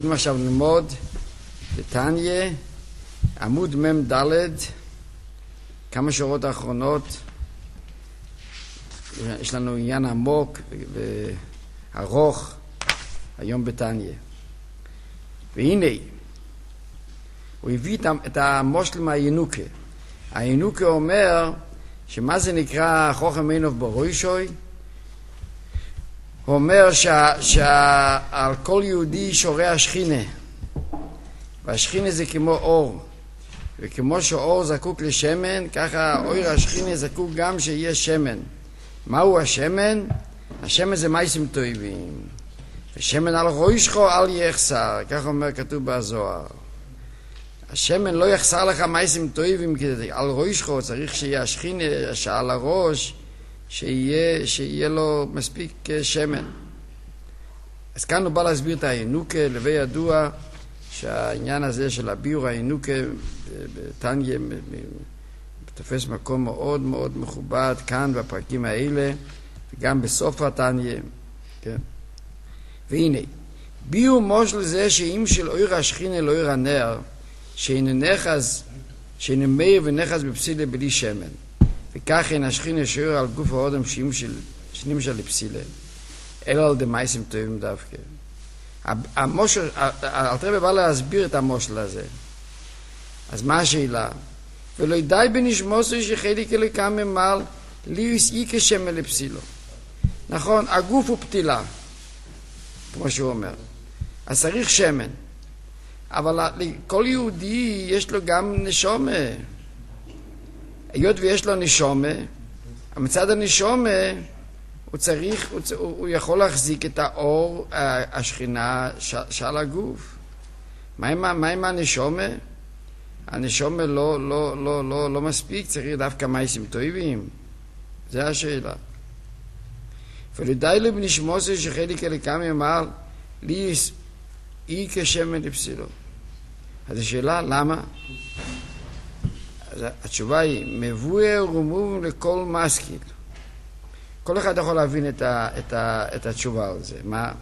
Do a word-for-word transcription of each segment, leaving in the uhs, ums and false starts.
עכשיו ללמוד בתניא, עמוד מם ד', כמה שורות האחרונות. יש לנו עניין עמוק וארוך היום בתניא. והנה, הוא הביא את המושל מהינוקה. הינוקה אומר שמה זה נקרא חוכם עינוב ברוישוי? הוא אומר שה, שעל כל יהודי שורה השכינה, והשכינה זה כמו אור, וכמו שאור זקוק לשמן, ככה אור השכינה זקוק גם שיהיה שמן. מהו השמן? השמן זה מייסים טובים, ושמן על ראשך אל יחסר, ככה אומר כתוב בזוהר. השמן לא יחסר לך מייסים טובים, כי על ראשך צריך שיהיה השכינה שעל הראש, שיהיה, שיהיה לו מספיק שמן. אז כאן הוא בא להסביר את הינוקה, לבי ידוע שהעניין הזה של הביור הינוקה בתניא תופס מקום מאוד מאוד מכובד כאן בפרקים האלה, וגם בסוף התניא. כן? והנה, ביור מושל זה שאם של אור השכינה לא אור הנר, שאין נחז, שאין מאיר ונחז בפסילה בלי שמן. וכך אין השכינה שוער על גוף האדם שנים של שנים של פסילה, אלא על דמייסים טובים דווקא. המושל, אלתר בא להסביר את המושל הזה. אז מה השאלה? ולא די בנשמוסו שחלק אלוקם ממעל ליוס אי כשמן לפסילו. נכון, הגוף הוא פתילה, כמו שהוא אומר. אז צריך שמן. אבל לכל יהודי יש לו גם נשומה. היות ויש לו נשומה, מצד הנשומה הוא צריך, הוא, הוא יכול להחזיק את האור, השכינה של הגוף. מה עם, מה עם הנשומה? הנשומה לא, לא, לא, לא, לא מספיק, צריך דווקא מייסים טובים. זה השאלה. ולדי לבנשמוסו שחלק אלוקם ממעל לי אי כשמן לפסילו. אז השאלה, למה? התשובה היא, מבואר ומוב לכל משכיל. כל אחד יכול להבין את, ה, את, ה, את התשובה על זה. מה?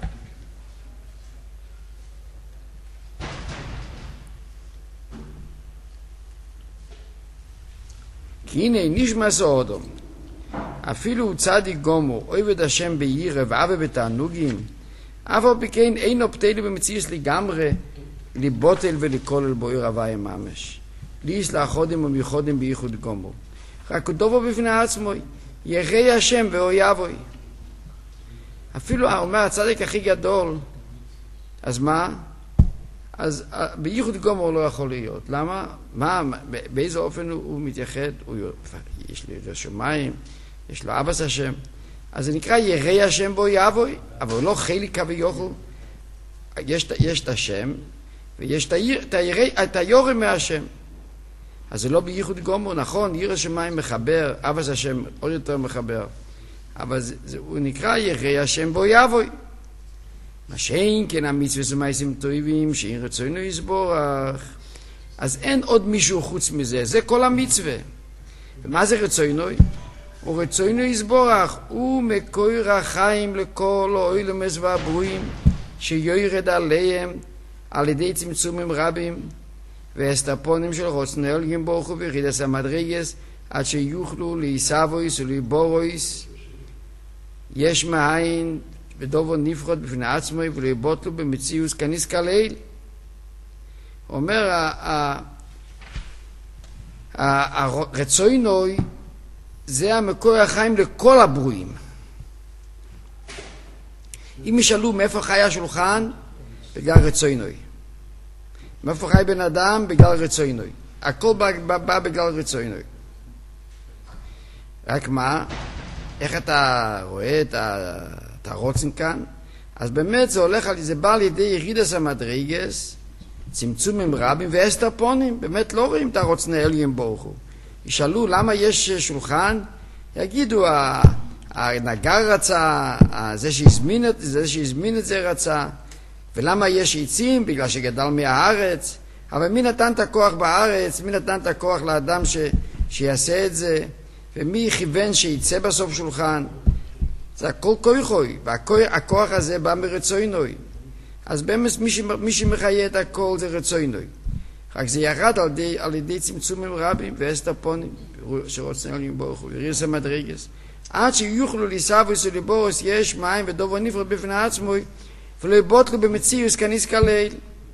כי הנה נשמע סעודו, אפילו צדיק גומור, עובד השם בירא ואהבה בתענוגים, אף על פי כן אינו פתיל במציאות לגמרי, לבוטל ולכולל בוער הוויה ממש. ליס לאחודים ומיוחדים בייחוד גומור. רק הוא דובו בפני עצמו, ירא השם ואויבוי. אפילו אומר הצדיק הכי גדול, אז מה? אז בייחוד גומור לא יכול להיות. למה? מה, באיזה אופן הוא, הוא מתייחד? הוא, יש לו ירא שמיים, יש לו אבס השם. אז זה נקרא ירא השם ואויבוי, אבל הוא לא חלק ויוכל. יש, יש את השם, ויש את היורא מהשם. אז זה לא בייחוד גומור, נכון, ירא שמיים מחבר, אבס השם עוד יותר מחבר, אבל זה, זה, הוא נקרא ירא השם ואויבוי. מה שאין כן המצווה ומעשים טובים, שאין רצונו יסבורך, אז אין עוד מישהו חוץ מזה, זה כל המצווה. ומה זה רצונו? הוא רצונו יסבורך, הוא מקור החיים לכל העולמות והברואים, שיורד עליהם על ידי צמצומים רבים, והסתפונים של רוצנו אלוהים ברוך הוא וירידס המדרגס עד שיוכלו להיסבויס ולהיבורויס יש מאין ודובו נפחות בפני עצמו ולהיבוטלו במציאוס כניסקה ליל. אומר הרצוינוי זה המקור החיים לכל הברואים. אם ישאלו מאיפה חי השולחן, בגלל רצוינוי. מאיפה חי בן אדם? בגלל רצוינוי. הכל בא, בא, בא בגלל רצוינוי. רק מה? איך אתה רואה את, ה, את הרוצן כאן? אז באמת זה הולך על זה בא על ידי ירידס המדרגס, צמצומים רבים ואסתפונים. באמת לא רואים את הרוצן אלוהים ברוך הוא. ישאלו למה יש שולחן? יגידו הנגר רצה, זה שהזמין את זה, שהזמין את זה רצה. ולמה יש עצים? בגלל שגדל מהארץ. אבל מי נתן את הכוח בארץ? מי נתן את הכוח לאדם ש... שיעשה את זה? ומי כיוון שיצא בסוף שולחן? זה הכל כוחוי, והכוח הזה בא מרצוינוי. אז באמת מי שמחיה את הכל זה רצוינוי. רק זה ירד על ידי, על ידי צמצומים רבים ואסתפונים שרוצים עליהם ברוך הוא, ורירס המדרגס. עד שיוכלו ליסבוס ולבורוס יש מים ודובו נפרד בפני עצמוי, ולא יבוטלו במציאוס כניס כליל.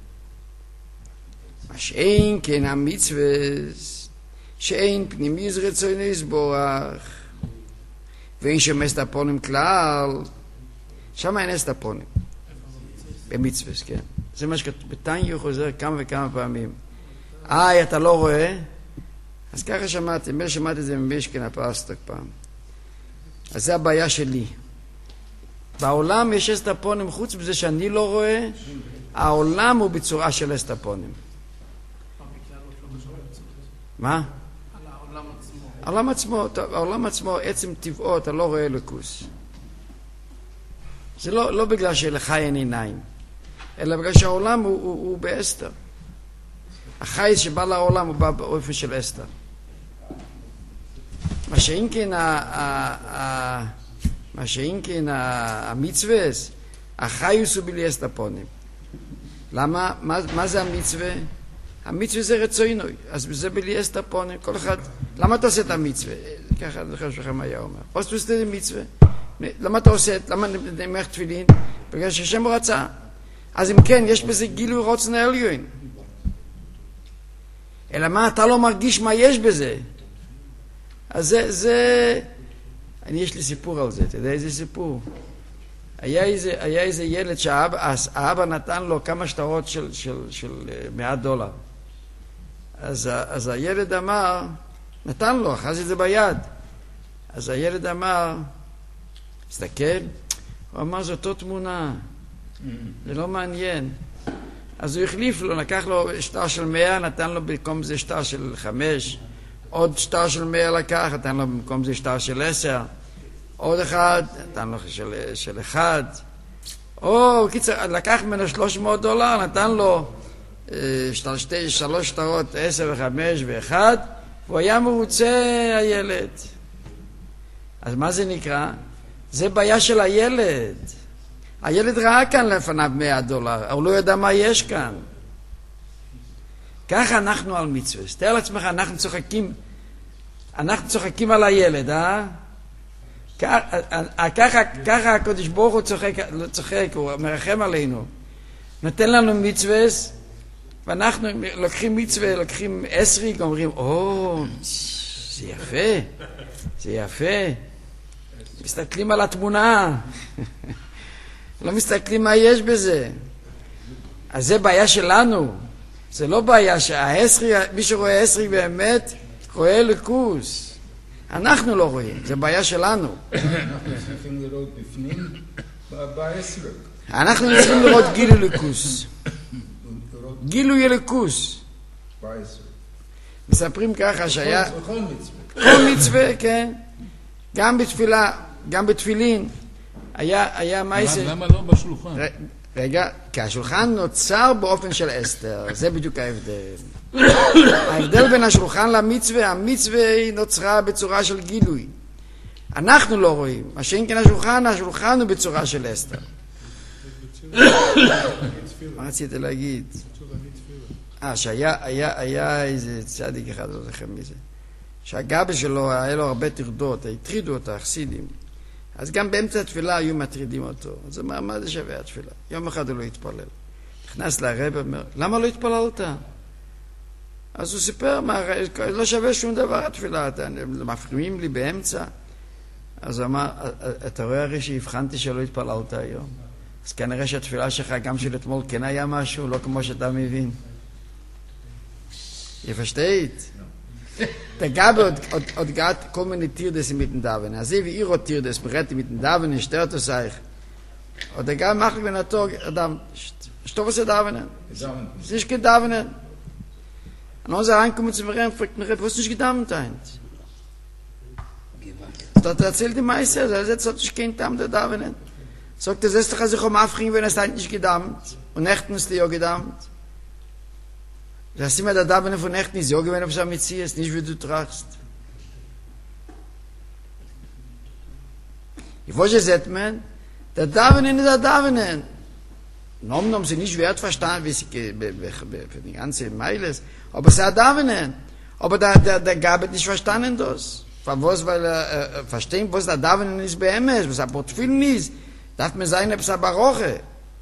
מה שאין כן המצווס, שאין פנימיוס רצוני יסבורך, ואין שם אסתפונים כלל, שם אין אסתפונים. במצווס, כן. זה מה שכתוב, בתניא חוזר כמה וכמה פעמים. איי, אתה לא רואה? אז ככה שמעתי, מי שמעתי את זה ממשכן הפרסטוק פעם. אז זה הבעיה שלי. בעולם יש אסתפונים, חוץ מזה שאני לא רואה, העולם הוא בצורה של אסתפונים. מה? העולם עצמו, העולם עצמו, עצם טבעו, אתה לא רואה אלוקוס. זה לא, לא בגלל שלך אין עיניים, אלא בגלל שהעולם הוא, הוא, הוא באסתר. החייס שבא לעולם הוא בא באופן של אסתר. מה שאין כן, מה שאין כן המצווס, החייס הוא בלי אסתפונים. למה? מה, מה זה המצווה? המצווה זה רצוינוי, אז זה בלי אסתפונים. כל אחד, למה אתה עושה את המצווה? ככה, אני חושב לכם היה אומר. או שאתה עושה את המצווה. למה אתה עושה? למה נמח תפילין? בגלל שהשם רצה. אז אם כן, יש בזה גילוי רוצן העליון. אלא מה, אתה לא מרגיש מה יש בזה. אז זה, זה... אני, יש לי סיפור על זה, אתה יודע איזה סיפור? היה איזה, היה איזה ילד שהאבא נתן לו כמה שטרות של, של, של מאה דולר. אז, אז הילד אמר, נתן לו, אחז את זה ביד. אז הילד אמר, הסתכל, הוא אמר, זו אותו תמונה, זה לא מעניין. אז הוא החליף לו, לקח לו שטר של מאה, נתן לו במקום זה שטר של חמש, עוד שטר של מאה לקח, נתן לו במקום זה שטר של עשר, עוד אחד, נתן לו של, של אחד, או קיצר, לקח ממנו שלוש מאות דולר, נתן לו שטר, שתי, שלוש שטרות, עשר וחמש ואחד, והוא היה מרוצה הילד. אז מה זה נקרא? זה בעיה של הילד. הילד ראה כאן לפניו מאה דולר, הוא לא יודע מה יש כאן. ככה אנחנו על מצווה. תאר לעצמך, אנחנו צוחקים, אנחנו צוחקים על הילד, אה? ככה, ככה הקדוש ברוך הוא צוחק, לא צוחק, הוא מרחם עלינו. נותן לנו מצווה, ואנחנו לוקחים מצווה, לוקחים עשריק, אומרים, או, זה יפה, זה יפה. מסתכלים על התמונה. לא מסתכלים מה יש בזה. אז זה בעיה שלנו. זה לא בעיה שהעשרי, מי שרואה עשרי באמת, רואה לקוס. אנחנו לא רואים, זה בעיה שלנו. אנחנו צריכים לראות בפנים בעשרי. אנחנו צריכים לראות גילוי לקוס. גילוי לקוס. בעשרי. מספרים ככה שהיה... בכל מצווה. כל מצווה, כן. גם בתפילה, גם בתפילין. היה, היה מייסר... למה לא בשולחן? רגע, כי השולחן נוצר באופן של אסתר, זה בדיוק ההבדל. ההבדל בין השולחן למצווה, המצווה היא נוצרה בצורה של גילוי. אנחנו לא רואים, מה שאין כן השולחן, השולחן הוא בצורה של אסתר. מה רציתי להגיד? אה, שהיה היה, היה איזה צדיק אחד, לא זוכר מי זה, שהגבי שלו היה לו הרבה טרדות, הטרידו אותו, החסידים. אז גם באמצע התפילה היו מטרידים אותו. אז הוא אמר, מה זה שווה התפילה? יום אחד הוא לא התפלל. נכנס לרב, אומר, למה לא התפללת? אז הוא סיפר, מה, לא שווה שום דבר התפילה, אתם מפריעים לי באמצע. אז הוא אמר, אתה רואה הרי שהבחנתי שלא התפללת היום. אז כנראה שהתפילה שלך, גם של אתמול, כן היה משהו, לא כמו שאתה מבין. יפשטית. Der Gabe hat gerade kommende Tierdes mit dem Davon. Also wie ihr Tierdes berät mit dem Davon, stört es euch. Und der Gabe macht, wenn er Tag, Adam, stopp was er Davon. Es ist gedavon. Und unser Reinkommen zum Rennen fragt mich, was ist nicht gedavon? Dort erzählt die Meister, er sagt, es ist kein Damm der Davon. Sagt er, es ist doch, als ich um Afring, wenn es nicht gedammt. Und Nächten ist die ja gedammt. Das ist immer der Davene von Nächten, ist ja gewinn, ob es am Metzieh ist, nicht wie du trachst. Ich wollte sagt man, der Davene ist der Davene. Nom nom sie nicht wert verstanden, wie sie für die ganze Meiles, aber sie hat davenen. Aber der der der Gabet nicht verstanden das. Von was weil er äh, verstehen, was da davenen ist bei ihm ist, was er Portfilm ist. Darf mir sein, ob es Baroche.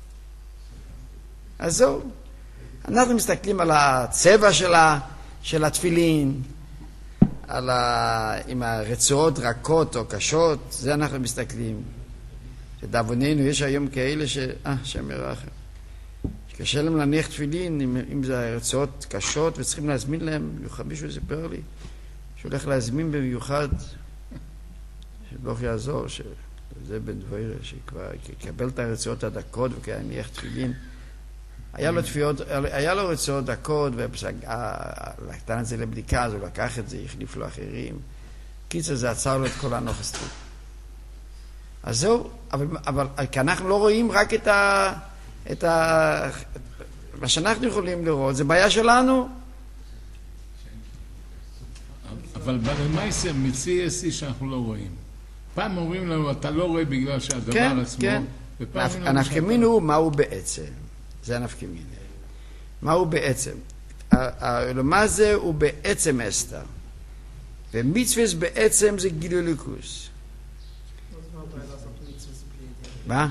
Also, אנחנו מסתכלים על הצבע שלה, של התפילין, על ה... עם הרצועות רכות או קשות, זה אנחנו מסתכלים. לדאבוננו יש היום כאלה ש... אה, שם ירחם. שקשה להם להניח תפילין, אם, אם זה רצועות קשות, וצריכים להזמין להם, במיוחד מישהו יספר לי, שהולך להזמין במיוחד, שברוך יעזור, שזה בן דבוירה, שכבר יקבל את הרצועות הדקות וכהניח תפילין. היה לו תפיעות, היה לו רצועות דקות, ולקטן את זה לבדיקה, אז הוא לקח את זה, החליף לו אחרים. קיצר, זה עצר לו את כל הנוחסטות. אז זהו, אבל, אבל כי אנחנו לא רואים רק את ה... את ה... מה שאנחנו יכולים לראות, זה בעיה שלנו. אבל במייסר מציע עשי שאנחנו לא רואים. פעם אומרים לנו, אתה לא רואה בגלל שהדבר כן, עצמו, כן. הנפקמין הוא מהו בעצם. זה הנפקמין. מהו בעצם? מה זה הוא בעצם אסתר. ומצווה בעצם זה גילוי ליכוס. מה?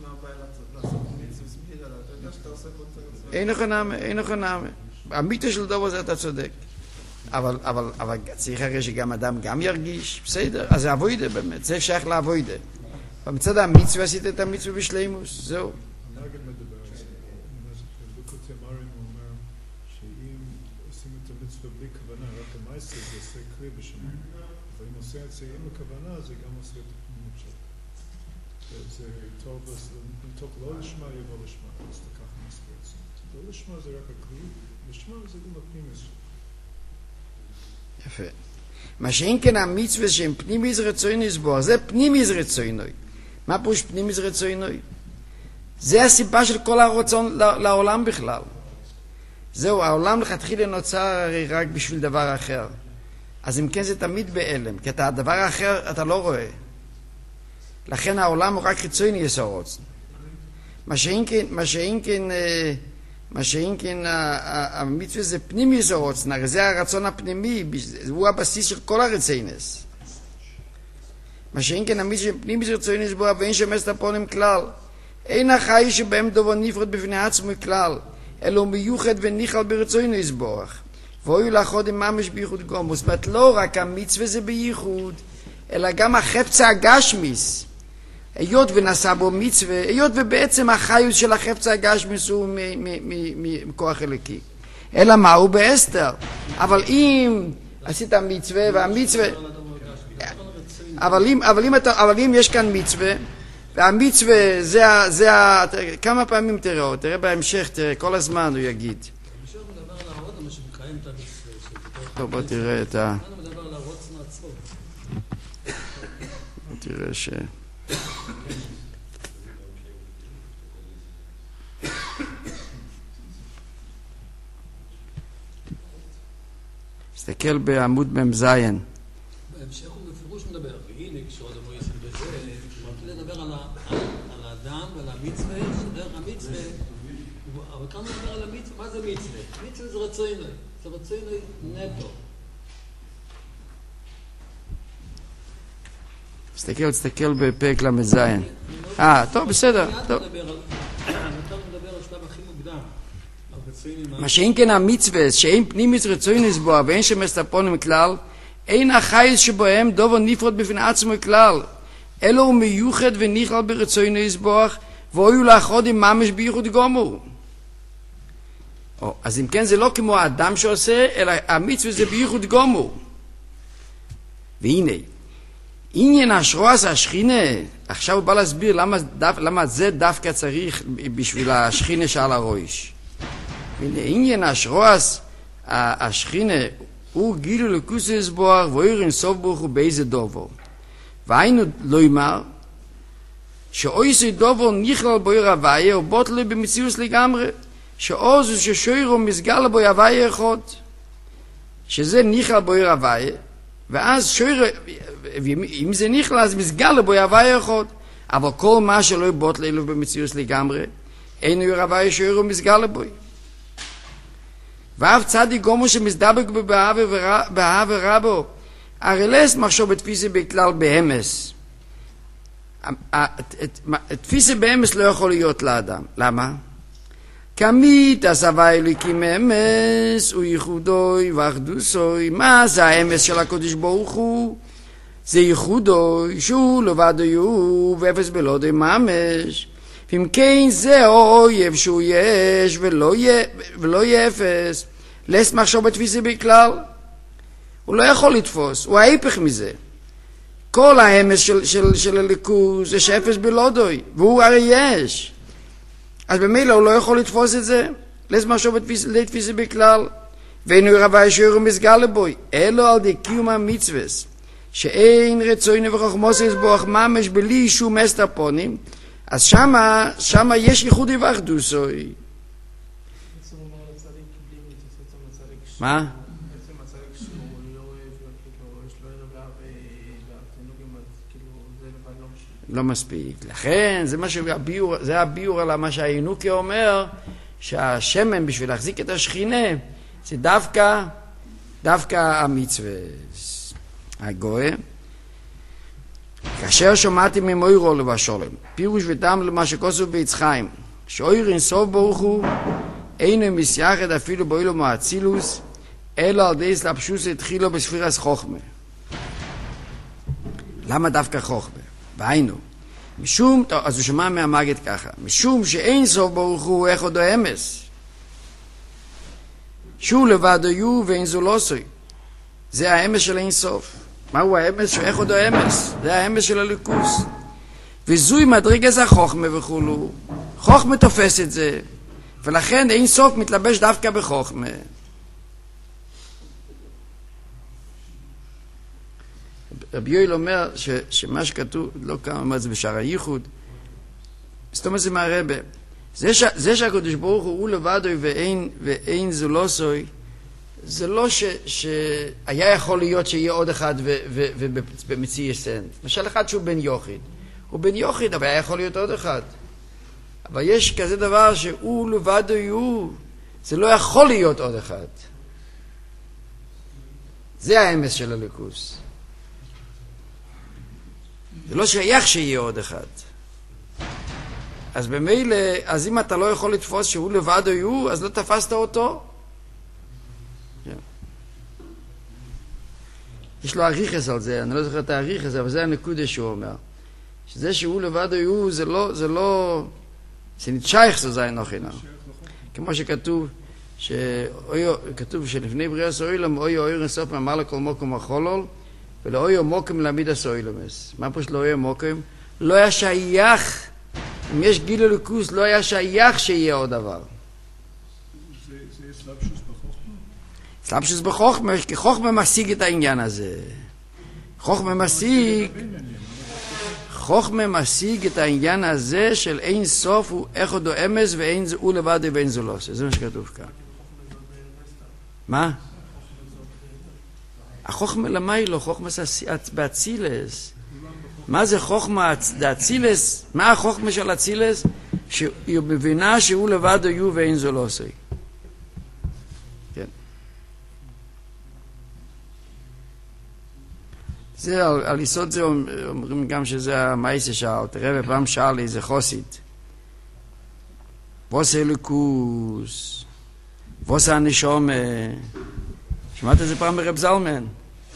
אין נכונה, אין נכונה. המיתו של דובר זה אתה צודק. אבל, אבל, אבל צריך הרי שגם אדם גם ירגיש, בסדר, אז זה אבוידה באמת, זה שייך לאבוידה. במצד המצווה עשית את המצווה בשלימוס, זהו. הנגד מדבר על זה. בקוט ימרים הוא אומר שאם עושים את המצווה בלי כוונה, רק המייסר זה עושה קרי בשמיים. אבל אם עושה את זה עם הכוונה, זה גם עושה את הפנימות שלו. זה טוב, טוב לא לשמה, יבוא לשמה, אז לקח מספר את זה. לא לשמה זה רק הקרי, לשמה זה גם הפנימות שלו. יפה. מה שאין כן המצווה שהם פנימיס רצוינוי סבור, זה פנימיס רצוינוי. מה פירוש פנימיס רצוינוי? זה הסיבה של כל הרצון לעולם בכלל. זהו, העולם לכתחילה נוצר הרי רק בשביל דבר אחר. אז אם כן זה תמיד באלם, כי אתה הדבר האחר אתה לא רואה. לכן העולם הוא רק חיצוני יסורוץ. מה שאין כן, מה שאין כן, מה שאין כן, המצווה זה פנימי יסורוץ, זה הרצון הפנימי, הוא הבסיס של כל הרציינס. מה שאין כן המצווה פנימי יסורוץ בו, ואין שמס לפונים כלל. אין החי שבהם דובר נפרד בפני עצמו כלל, אלו מיוחד וניחל ברצונו יסבורך. ואוי לאחוד עם ממש בייחוד גומוס. זאת אומרת, לא רק המצווה זה בייחוד, אלא גם החפצה הגשמיס. היות ונעשה בו מצווה, היות ובעצם החיות של החפצה הגשמיס הוא מכוח אלוקי. אלא מה הוא באסתר. אבל אם עשית מצווה והמצווה... אבל אם, אבל אם, אתה, אבל אם יש כאן מצווה, והמצווה זה, זה, כמה פעמים תראה, תראה בהמשך, תראה, כל הזמן הוא יגיד. המשך מדבר על העוד, אבל שמקיים את המצווה. טוב, בוא תראה את ה... הוא מדבר על העוד מעצמו. תראה ש... תסתכל בעמוד ממזיין. בהמשך הוא בפירוש מדבר, והנה כשעוד אמרו יסוד בזה, הוא מתחיל לדבר על האדם ועל המצווה, שדרך המצווה, אבל כאן הוא מדבר על המצווה, מה זה מצווה? מצווה זה רצוינוי, זה רצוינוי נטו. תסתכל, תסתכל בפרק למזיין. אה, טוב, בסדר, טוב. מה שאין כן המצווה, שאין פנימיס רצוינוס בו, ואין שמסתפונים כלל, אין החייס שבוהם דובר נפרד בפני עצמו כלל, אלו הוא מיוחד וניחל ברצוינוס בו, ואויו לאחוד עם ממש בייחוד גומור. אז אם כן זה לא כמו האדם שעושה, אלא המצווה זה בייחוד גומור. והנה, עניין השרועס השכינה, עכשיו הוא בא להסביר למה, למה זה דווקא צריך בשביל השכינה שעל הראש. והנה עניין השרועס השכינה הוא גילו לקוס לסבוח ואויר אינסוף ברוך הוא באיזה דובר. והיינו לא אמר שאויסי דובר נכלל בו ירוויה ובוטלה במציאוס לגמרי, שאוזו ששוירו מסגל בו ירוויה אחד, שזה נכלל בו ירוויה, ואז שוירו, אם זה נכלל אז מסגל בו ירוויה אחד, אבל כל מה שלא בוטלה אלו במציאוס לגמרי, אין הוא רבי שוער ומסגל בוי. ואף צדיק גומו שמסדבק באהבה רבו, הרי לס מחשוב בתפיסה בכלל בהמס. תפיסה בהמס לא יכול להיות לאדם. למה? כמית הסבה אליקים אמס הוא ייחודוי ואחדוסוי. מה זה האמס של הקודש ברוך הוא? זה ייחודוי שהוא לבדוי הוא ואפס בלעדי ממש. ואם כן זה אויב שהוא יש ולא יהיה, ולא יהיה אפס. לס מחשוב בתפיסה בכלל. הוא לא יכול לתפוס, הוא ההיפך מזה. כל האמס של, של, של הליכוז זה שאפס בלעדי, והוא הרי יש. אז במילא הוא לא יכול לתפוס את זה. לס מחשוב בתפיסה בכלל. ואין הוא רבי שוער ומסגל בוי, אלו על די קיום המצווס, שאין רצוני וחוכמוס בוח ממש בלי שום אסטרפונים, אז שמה, שמה יש ייחודי ואחדוסוי. מה? לא מספיק. לכן, זה מה שהביור, זה הביור על מה שהינוקי אומר, שהשמן בשביל להחזיק את השכינה, זה דווקא, דווקא המצווה. הגוי, כאשר שמעתי ממוירו לבשולם, פירוש וטעם למה שכוסו ביצחיים, שאויר אינסוף ברוך הוא, אינו מסייחד אפילו באילו מאצילוס, אלא על די סלפשוס התחילו בספירס חוכמה. למה דווקא חוכמה? בעינו. משום, אז הוא שמע מהמגד ככה, משום שאין סוף ברוך הוא איך עוד האמס. שהוא לבד היו ואין זו לא סוי. זה האמס של אין סוף. מהו האמס? שאיך עוד האמס? זה האמס של הליכוס. וזוי מדרגת החוכמה וכולו. חוכמה תופס את זה. ולכן אין סוף מתלבש דווקא בחוכמה. רבי יואל אומר ש, שמה שכתוב, לא כמה אומר את זה בשער הייחוד, זאת אומרת זה מהרבה. זה, ש, זה שהקדוש ברוך הוא הוא לבדו ואין, ואין זו לא סוי, זה לא ש, שהיה יכול להיות שיהיה עוד אחד ובמציא יסן. למשל אחד שהוא בן יוחיד. הוא בן יוחיד, אבל היה יכול להיות עוד אחד. אבל יש כזה דבר שהוא לבדו הוא, זה לא יכול להיות עוד אחד. זה האמס של הליכוס. זה לא שייך שיהיה עוד אחד. אז במילא, אז אם אתה לא יכול לתפוס שהוא לבד או הוא, אז לא תפסת אותו. יש לו אריכס על זה, אני לא זוכר את האריכס, אבל זה הנקודה שהוא אומר. שזה שהוא לבד או הוא, זה לא, זה לא, זה נתשייך זו זה אינו חינם. כמו שכתוב, כתוב שלפני בריאת העולם, אוי אוי רסוף מאמר לכל מוקם החולול, ולא יהיה מוקם להעמיד הסוילמס. מה פה שלא יהיה מוקם? לא היה שייך, אם יש גיל הליכוס, לא היה שייך שיהיה עוד דבר. זה יהיה סלבשוס בחוכמה? סלבשוס בחוכמה, כי חוכמה משיג את העניין הזה. חוכמה משיג, חוכמה משיג את העניין הזה של אין סוף הוא איך עוד אמס ואין זו לבד ואין זו לא. זה מה שכתוב כאן. מה? החוכמה למי לא, חוכמה באצילס. מה זה חוכמה באצילס? מה החוכמה של אצילס? שהיא מבינה שהוא לבד היו ואין זו לא עושה. כן. זה, על, על יסוד זה אומרים גם שזה המייסה שאל. תראה בפעם שאל לי איזה חוסית. ווס אליקוס. ווס הנשום. שמעת את זה פעם ברב זלמן?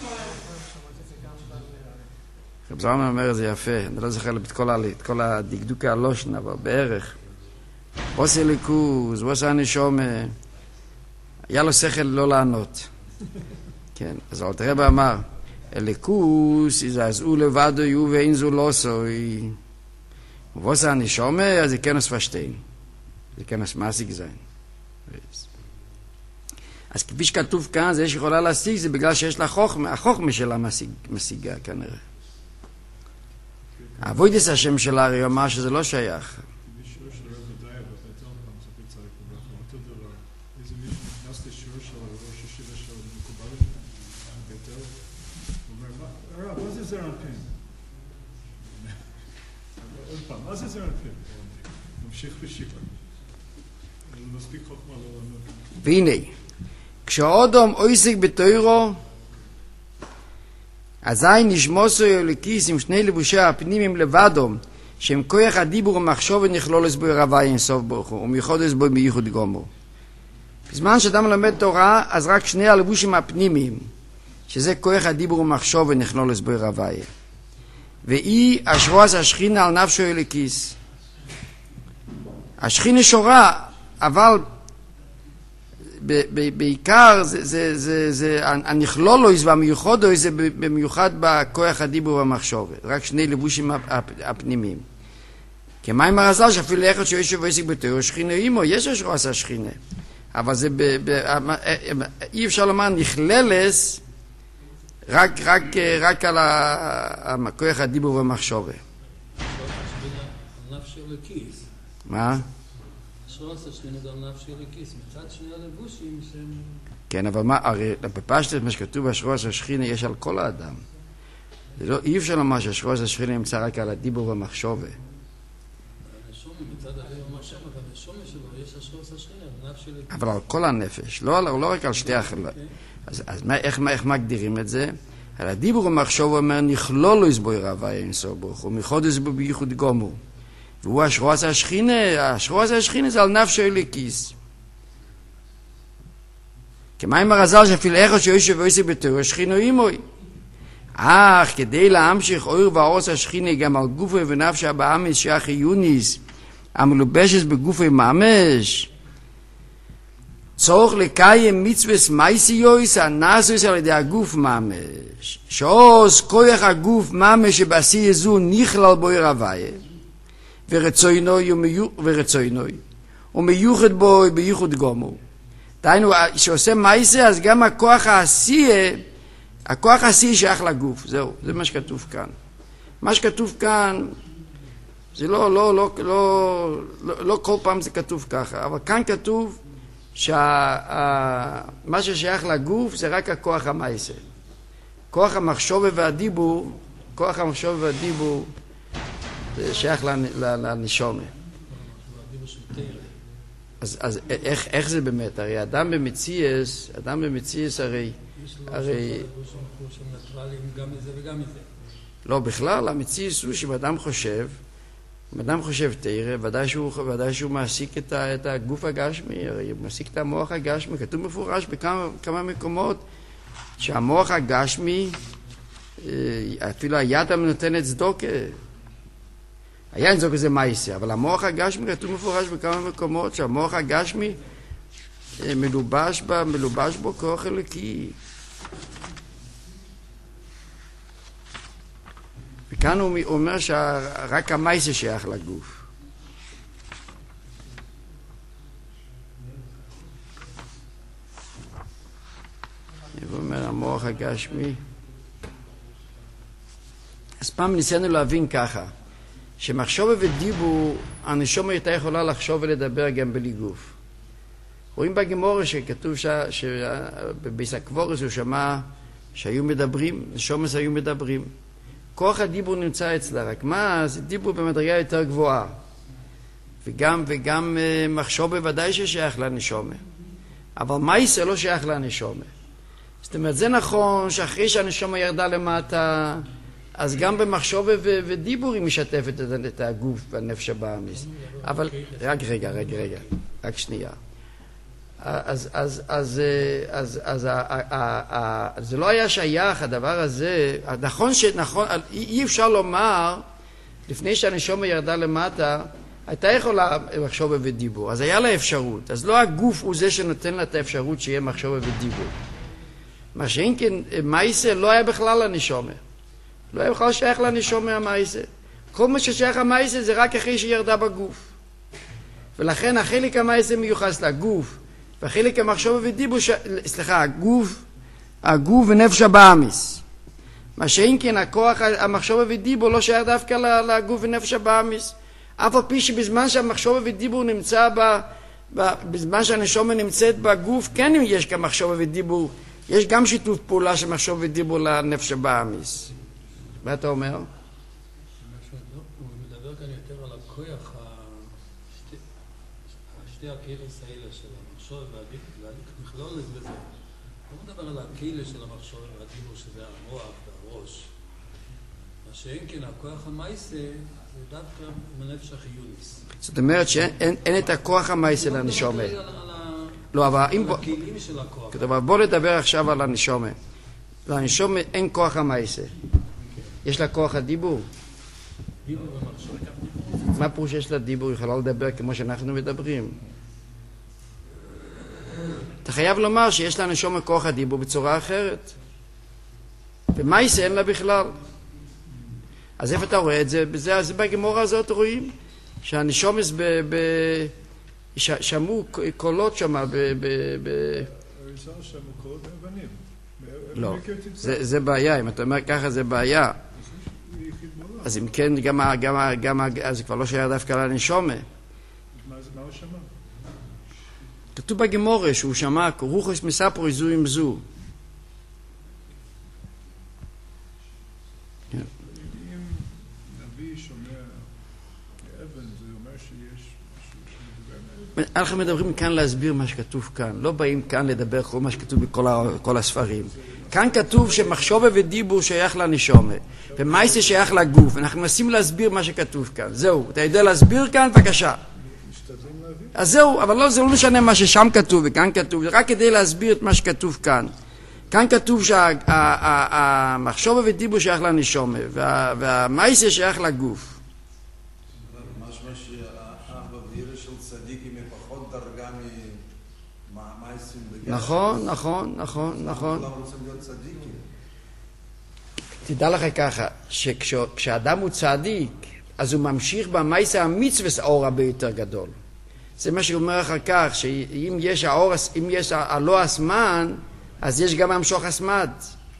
רב זלמן אומר את זה יפה, אני לא זוכר את כל, את כל הדקדוק הלושן, אבל בערך. ווס אליקוס, ווס הנשום, היה לו שכל לא לענות. כן, אז אל תראה באמר, אליקוס, יזעזעו לבדו יהיו ואין זו לא סוי. ווס הנשום, אז זה כנס פשטיין. זה כנס מעסיק זין. אז כפי שכתוב כאן, זה שיכולה להשיג, זה בגלל שיש לה חוכמה, החוכמה שלה משיג, משיגה כנראה. העבודת השם שלה הרי אומר שזה לא שייך. בשיעור של רב דיה, ואתה תל פעם, זה פיצה לקבל, אותו דבר, איזה מישהו נכנס לשיעור של ראש השיבה של מקובלת, בטל, הוא אומר, הרב, מה זה זר אנפין? עוד פעם, מה זה זר אנפין? ממשיך בשיבה. מספיק חוכמה לא לענות. והנה, כשאודום עוסק בתוירו, אזי נשמוסו לכיס עם שני לבושי הפנימים לבדום, שהם כוח הדיבור ומחשוב ונכלול בו רבי אינסוף ברוך הוא, ומיוחד בו מייחוד גמור. בזמן שאדם לומד תורה, אז רק שני הלבושים הפנימיים, שזה כוח הדיבור ומחשוב ונכלול בו רבי. ואי אשרוס השכינה על נפשו לכיס. השכינה שורה, אבל בעיקר זה, זה, זה, זה, הנכלולויס והמיוחדויס זה במיוחד בכוח הדיבור והמחשוב. רק שני לבושים הפנימיים. כמים הרזל שאפילו לאחד שיושב ועסק בתורה, שכינה אימו, יש אשרוס השכינה. אבל זה ב, ב, אי אפשר לומר נכללס רק, רק, רק על הכוח הדיבור והמחשוב. מה? שרוס השכינה זה על נפשי לכיס, מצד שני הלבושים שהם... כן, אבל מה, הרי בפשטות מה שכתוב בשרוס השכינה יש על כל האדם. זה לא, אי אפשר לומר ששרוס השכינה נמצא רק על הדיבור והמחשוב. הנשום מצד אחר המחשב, אבל הנשום שלו יש השרוס השכינה, על נפשי לכיס. אבל על כל הנפש, לא, לא רק על שתי החלק. אז, אז מה, איך, איך מגדירים את זה? על הדיבור והמחשוב אומר נכלולו יסבוי רבי אינסוף ברוך הוא, מחודש בו בייחוד גמור. והוא השרוס השכינה, השרוס השכינה זה על נפשו לכיס. כמים הרזל שאפילו איכו שיושב ועושה בתורה, שכינו אימוי. אך כדי להמשיך אור ואורס השכינה גם על גופי ונפשה באמס שאחי יוניס, המלובשת בגופי ממש, צורך לקיים מצווס מייסיוס הנעשוס על ידי הגוף ממש. שעוז כוח הגוף ממש שבעשי יזו נכלל בו רבי. ורצוינוי ורצוינוי ומיוחד בו בייחוד גמור. דהיינו שעושה מייסה אז גם הכוח העשייה, הכוח העשייה שייך לגוף. זהו, זה מה שכתוב כאן. מה שכתוב כאן זה לא לא לא לא לא, לא כל פעם זה כתוב ככה, אבל כאן כתוב שמה ששייך לגוף זה רק הכוח המייסה. כוח המחשוב והדיבור, כוח המחשוב והדיבור זה שייך לנשומה. אז, אז איך, איך זה באמת? הרי אדם במציאס, אדם במציאס הרי... הרי... גם מזה וגם מזה. לא, בכלל, המציאס הוא שאדם חושב, אם אדם חושב תראה, ודאי שהוא, ודאי שהוא מעסיק את, ה, את הגוף הגשמי, הרי הוא מעסיק את המוח הגשמי. כתוב מפורש בכמה כמה מקומות שהמוח הגשמי, אפילו היד נותנת צדוקה, היה אין זו כזה מייסה, אבל המוח הגשמי כתוב מפורש בכמה מקומות שהמוח הגשמי מלובש, בה, מלובש בו כוח אלוקי. וכאן הוא אומר שרק המייסה שייך לגוף. הוא אומר המוח הגשמי. אז פעם ניסינו להבין ככה, שמחשוב ודיבור, הנשמה הייתה יכולה לחשוב ולדבר גם בלי גוף. רואים בגמורה שכתוב שבביס הקבורס הוא שמע שהיו מדברים, נשומס היו מדברים. כוח הדיבור נמצא אצלה, רק מה, זה דיבור במדרגה יותר גבוהה. וגם, וגם מחשוב בוודאי ששייך לנשמה. אבל מייסה לא שייך לנשמה. זאת אומרת, זה נכון שאחרי שהנשמה ירדה למטה, אז גם במחשוב ודיבור היא משתפת את הגוף והנפש הבאמיס. אבל, רק רגע, רגע, רגע, רק שנייה. אז, אז, אז, אז, אז, זה לא היה שייך, הדבר הזה, נכון שנכון, אי אפשר לומר, לפני שהנשמה ירדה למטה, הייתה יכולה מחשוב ודיבור, אז היה לה אפשרות, אז לא הגוף הוא זה שנותן לה את האפשרות שיהיה מחשוב ודיבור. מה שאין כן, מייסה לא היה בכלל לנשמה. לא היה בכלל שייך לנשמה המייסה. כל מה ששייך המייסה זה רק אחרי שירדה בגוף. ולכן החלק המייסה מיוחס לגוף, והחלק המחשוב ודיבור, ש... סליחה, הגוף, הגוף ונפש הבאמיס. מה שאין כן, הכוח המחשוב ודיבור לא שייך דווקא לגוף ונפש הבאמיס. אף על פי שבזמן שהמחשוב ודיבור נמצא ב... בזמן שהנשמה נמצאת בגוף, כן יש גם מחשוב ודיבור, יש גם שיתוף פעולה של מחשוב ודיבור לנפש הבאמיס. מה אתה אומר? הוא מדבר כאן יותר על הכוח, שתי הכירס האלה. המחשוב והמכלול בזה. לא מדבר על הקהילה של המחשוב והדיבור שזה המוח והראש. מה שאין כן, הכוח המייסה זה דווקא מנפש החיוניס. זאת אומרת שאין את הכוח המייסה לנשומה. לא, אבל אם... הכלים של הכוח. אבל בוא נדבר עכשיו על הנשומה. לנשומה אין כוח המייסה. יש לה כוח הדיבור. דיבור ומחשוב. מה פירוש יש לה דיבור? היא יכולה לדבר כמו שאנחנו מדברים. אתה חייב לומר שיש לה נשומה כוח הדיבור בצורה אחרת. ומייסה אין לה בכלל. אז איפה אתה רואה את זה? בזה, אז בגמורה הזאת רואים שהנשומס ב... ב ש, שמעו קולות שמה ב... ב, ב הראשון שמעו קולות מאבנים. לא, זה, זה בעיה. אם אתה אומר ככה זה בעיה. אז אם כן, גם, גם, גם, אז כבר לא שייך דווקא לנשומה. מה הוא שמע? כתוב בגמורה שהוא שמע רוחס מספרו זו עם זו. אם נביא שומע אבן, זה אומר שיש משהו שמדבר. אנחנו מדברים כאן להסביר מה שכתוב כאן. לא באים כאן לדבר כל מה שכתוב בכל הספרים. כאן כתוב שמחשבה ודיבור שייך לנשומה, ומייסה שייך לגוף. אנחנו מנסים להסביר מה שכתוב כאן. זהו, אתה יודע להסביר כאן? בבקשה. אז זהו, אבל לא, זה לא משנה מה ששם כתוב וכאן כתוב, זה רק כדי להסביר את מה שכתוב כאן. כאן כתוב שהמחשבה ודיבור שייך לנשומה, והמייסה שייך לגוף. משמע שהאבא וירא של צדיקים היא פחות דרגה ממייסים בגלל. נכון, נכון, נכון, נכון. כולם רוצים להיות צדיקים. תדע לך ככה, שכשאדם הוא צדיק, אז הוא ממשיך במייסה המצווה האור הרבה יותר גדול. זה מה שאומר אחר כך, שאם יש האור, אם יש הלא הסמן, אז יש גם המשוך הסמד.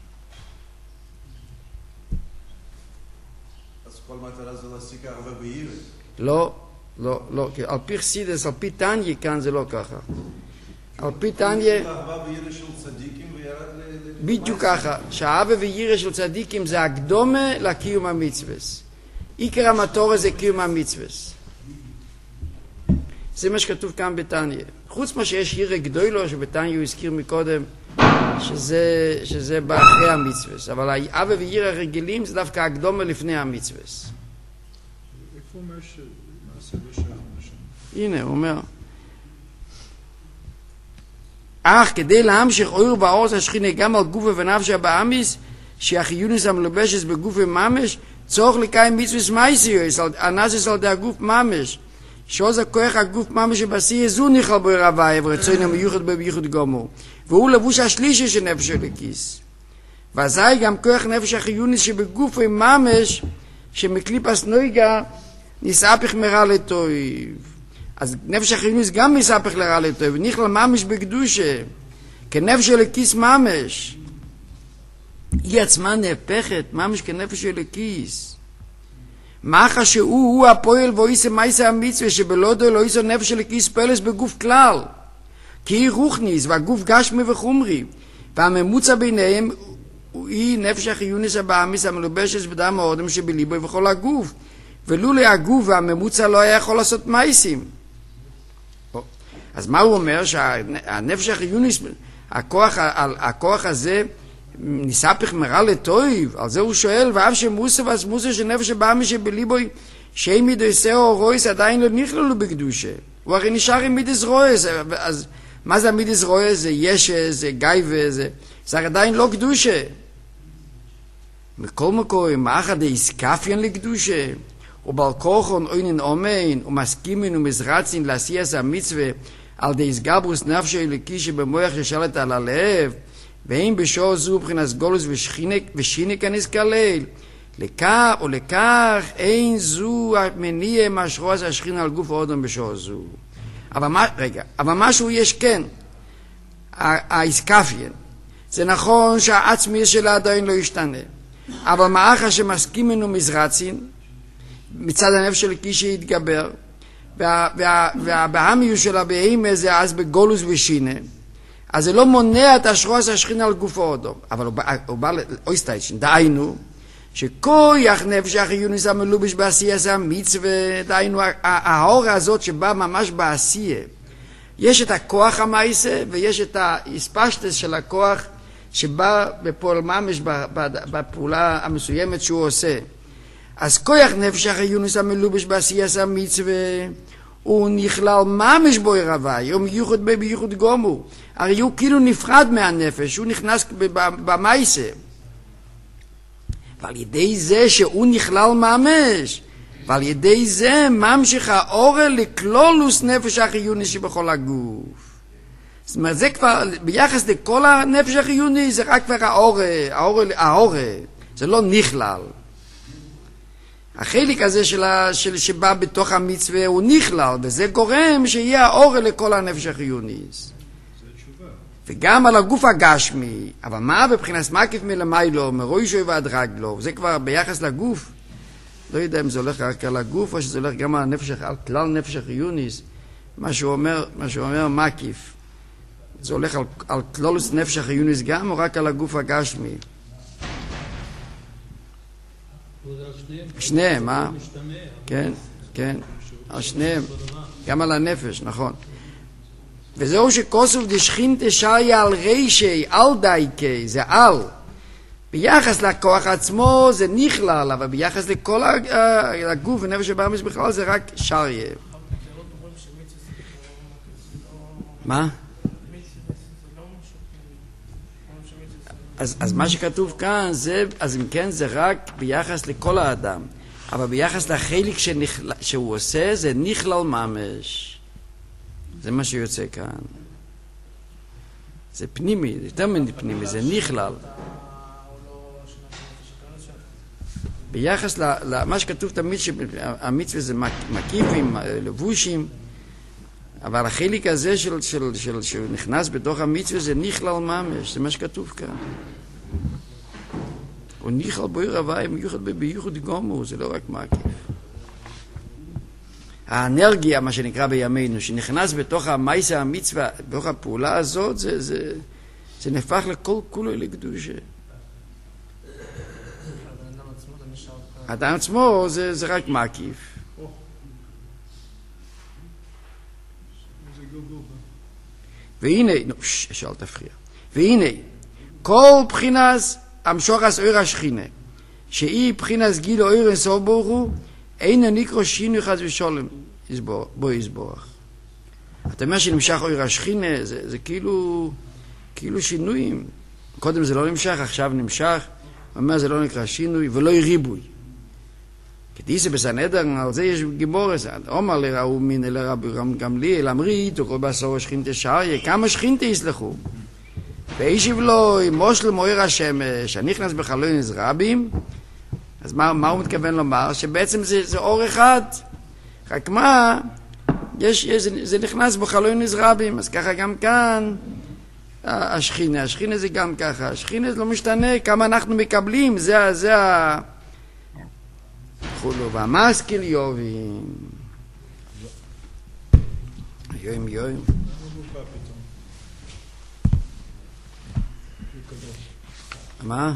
אז כל מטרה זה להשיג אהבה וירא. לא, לא, לא. על פי חסידות, על פי תניא כאן זה לא ככה. על פי תניא... אהבה וירא של צדיקים וירד ל... בדיוק ככה, שהאהבה וירא של צדיקים זה הקדומה לקיום המצווה. עיקר המטרה זה קיום המצווה. זה מה שכתוב כאן בתניא. חוץ מה שיש ירא גדולו שבתניא הוא הזכיר מקודם, שזה, שזה באחרי המצווה. אבל האהבה וירא הרגילים זה דווקא הקדומה לפני המצווה. איפה אומר שמעשה לא שייך לשם? הנה, הוא אומר. אך כדי להמשיך אור באור השכינה גם על גופה ונפשה באמיס, שהחיונס המלובשת בגופה ממש, צורך לקיים מצווה מייסיוס, הנזס על די הגוף ממש. שעוז הכוח הגוף ממש שבעשייה זו נכלל בו רבי, ורצוין המיוחד בו בייחוד גמור. והוא לבוש השלישי של נפש הלקיס. ואזי גם כוח נפש החיונס שבגוף ממש, שמקליפס נויגה, נסעפך מרע לטוב. אז נפש החיונס גם נסעפך לרע לטוב, ונכלל ממש בקדושה, כנפש הלקיס ממש. היא עצמה נהפכת, ממש כנפש הלקיס. מאחר שהוא הוא הפועל ואיסה מייסה המצווה שבלודו לא איסו נפש הלקיס פלס בגוף כלל. כי היא רוחניס והגוף גשמי וחומרי, והממוצע ביניהם היא נפש החיונס הבאמיס המלובשת בדם האודם שבליבו וכל הגוף. ולולי הגוף והממוצע לא היה יכול לעשות מייסים. אז מה הוא אומר? שהנפש החיונס, הכוח, הכוח הזה נספך מרע לטוב, על זה הוא שואל, ואף שמוסף אז מוסף של נפש הבאמי שבליבוי שאי מידסי או רויס עדיין לא נכללו בקדושה. הוא הרי נשאר עם מידס רויס, אז מה זה המידס רויס? זה ישע, זה גייבה, זה, זה עדיין לא קדושה. מכל מקום, מה אחד איסקפיין לקדושה? ובעל כוחון אוינן אומן, ומסכימן ומזרצין לעשייס המצווה, על די סגברוס נפשי אלוקי שבמוח ששלט על הלב, ואם בשעה זו מבחינת גולוס ושינה כנס כלל, לכך או לכך אין זו מניע משרוס השכינה על גוף האדם בשעה זו. אבל מה, רגע, אבל משהו יש כן, האיסקפיין. זה נכון שהעצמי שלה עדיין לא ישתנה, אבל מאחר שמסכימן ומזרצין, מצד הנפש אלוקי שיתגבר, והבהמיות שלה בהימה זה אז בגולוס ושינה, אז זה לא מונע את השרוס השכינה על גוף האדם. אבל הוא בא, הוא בא לאויסטיישן, דהיינו, שכוח נפש החיונס המלובש בעשייה זה המצווה, דהיינו, ההורה הזאת שבא ממש בעשייה, יש את הכוח המעשה ויש את האספשטס של הכוח שבא בפועל ממש בפעולה המסוימת שהוא עושה. אז כוח נפש החיונס המלובש בעשייס המצווה הוא נכלל ממש בו הרווי, הוא מיוחד בי בייחוד גומו. הרי הוא כאילו נפרד מהנפש, הוא נכנס במעשה. ועל ידי זה שהוא נכלל ממש, ועל ידי זה ממשיך האורל לכלולוס נפש החיונס שבכל הגוף. זאת אומרת, זה כבר, ביחס לכל הנפש החיוני, זה רק כבר האורל, האורל, האורל, זה לא נכלל. החלק הזה של, של שבא בתוך המצווה הוא נכלל, וזה גורם שיהיה האורל לכל הנפש החיוני. וגם על הגוף הגשמי, אבל מה בבחינת מקיף מלמיילו, מראשו ועד רגלו, זה כבר ביחס לגוף, לא יודע אם זה הולך רק על הגוף, או שזה הולך גם על, הנפש, על כלל נפש החיוניס, מה שהוא אומר, מה שהוא אומר מקיף. זה הולך על, על כלולוס נפש החיוניס גם, או רק על הגוף הגשמי? שניהם, אה? כן, כן, על שניהם, גם על הנפש, נכון. וזהו שכוסוף דשכינתא שריה על רישי, על דייקי, זה על. ביחס לכוח עצמו זה נכלל, אבל ביחס לכל הגוף ונפש שבאמש בכלל זה רק שריה. מה? אז, אז מה שכתוב כאן, זה, אז אם כן זה רק ביחס לכל האדם, אבל ביחס לחלק שנכלל, שהוא עושה זה נכלל ממש. זה מה שיוצא כאן. זה פנימי, זה יותר מפנימי, זה נכלל. ביחס למה שכתוב תמיד שהמצווה זה מקיפים, לבושים, אבל החלק הזה של, של, של, שהוא נכנס בתוך המצווה זה נכלל ממש, זה מה שכתוב כאן. הוא נכלל בו רבי מיוחד בייחוד גומו, זה לא רק מקיף. האנרגיה, מה שנקרא בימינו, שנכנס בתוך המעשה המצווה, בתוך הפעולה הזאת, זה, זה, זה נהפך לכל כולו לקדושה. האדם עצמו זה, זה רק מקיף. והנה, נו, שאל תפריע. והנה, כל בחינס המשוחס אור השכינה, שהיא בחינס גיל או אור אינסוף ברוך הוא, אין הנקרא שינוי חס ושלום בו יסבורך. אתה אומר שנמשך אור השכינה, זה, זה כאילו, כאילו שינויים. קודם זה לא נמשך, עכשיו נמשך. הוא אומר, זה לא נקרא שינוי ולא ריבוי. כתיסה בסנהדרין, על זה יש גיבורס. אומר לראו מן לרבי גמליאל, אמרית, וכל בעשור שכינתא שריה, כמה שכינתא יסלחו? וישיב לו, מושל מואר השמש, הנכנס בחלונס רבים, אז מה, מה הוא מתכוון לומר? שבעצם זה, זה אור אחד. רק מה, יש, יש, זה, זה נכנס בחלונס רבים, אז ככה גם כאן, השכינה, השכינה זה גם ככה, השכינה זה לא משתנה, כמה אנחנו מקבלים, זה, זה ה... חולו, והמשכיל יובים. יוים יוים. מה?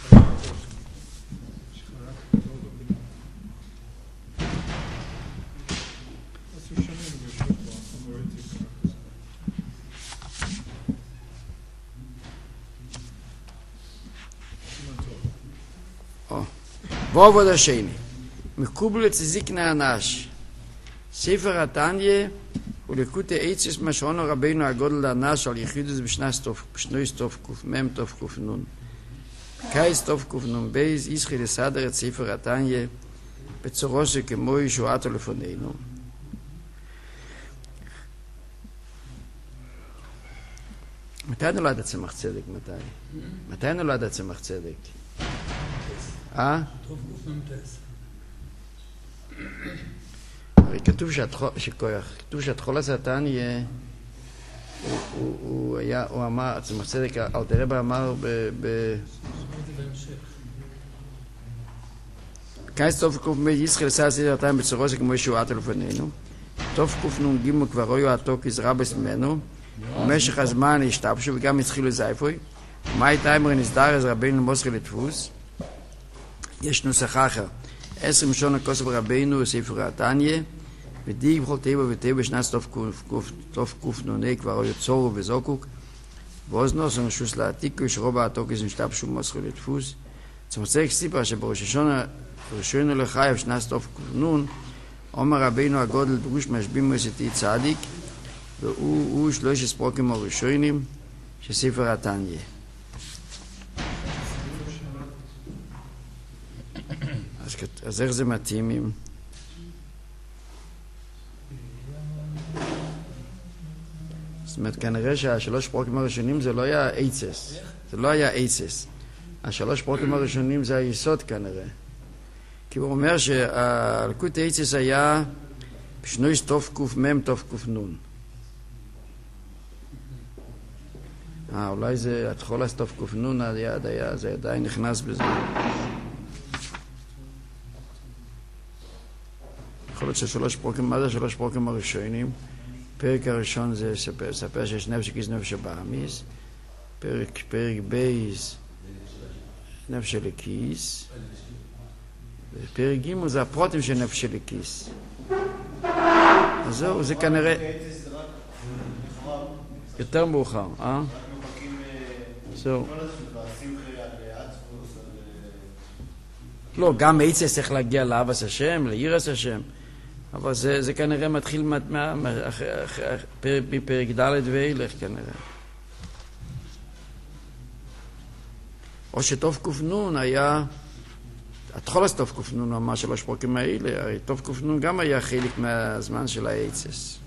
ועובד השני, מקובל אצל זקני אנש, ספר התניא ולקוטי עצס מה שעונו רבינו הגודל אנש על יחידוס בשנוי סטוף קוף מם טוב קוף נון. קייס סטוף קוף נון בייז ישחי לסדר את ספר התניא בצורו שכמו ישועתו לפנינו. מתי נולד הצמח צדק? מתי? מתי נולד הצמח צדק? אה? הרי כתוב שכתוב שהתחולת סרטן יהיה, הוא היה, הוא אמר, הצמח צדק, אלתר רבי אמר ב... קיץ טוב קוף מי ישחי לסדר סרטן בצורו זה כמו ישועתו לפנינו. טוב קוף נון גימו כבר רויו עתוק יזרבס ממנו, במשך הזמן השתבשו וגם התחילו לזייפוי. ומה הייתה אמרי נסדר אז רבינו מוסרי לתפוס? יש נוסח אחר. עשר משון הכוסף רבינו ספר התניא, ודי בכל טבע וטבע בשנת תוף קוף נוני כבר יוצורו וזוקוק ואוזנוס ונשוס לעתיקו שרובה התוקס נשתף שום מסחו לתפוס צמצק סיפר שבראשנו לחייב שנת תוף קוף נון אומר רבינו הגודל דרוש משבים מוסתי צדיק והוא שלוש ספרוקים הראשונים של ספר התניא. אז איך זה מתאים עם... זאת אומרת, כנראה שהשלוש פרוקים הראשונים זה לא היה עצס. זה לא היה עצס. השלוש פרוקים הראשונים זה היסוד כנראה. כי הוא אומר שהלקוט עצס היה בשנוי תוף קוף מם תוף קוף נון. אה, אולי זה התחול תוף קוף נון היד היה, זה עדיין נכנס בזה. יכול להיות ששלוש פרוקים, מה זה שלוש פרוקים הראשונים? פרק הראשון זה ספר, ספר שיש נפש הכיס נפש הבאמיס. פרק, פרק בייס, נפש הכיס. ופרק ג' זה הפרוטים של נפש הכיס. אז זהו, זה כנראה... יותר מאוחר, אה? זהו. לא, גם עצס צריך להגיע לאבס השם, לירס השם. אבל זה, זה כנראה מתחיל מפרק ד' ואילך כנראה. או שטוב קופנון היה, התחולת טוב קופנון הוא אמר שלוש פרקים האלה, הרי טוב קופנון גם היה חלק מהזמן של העצס.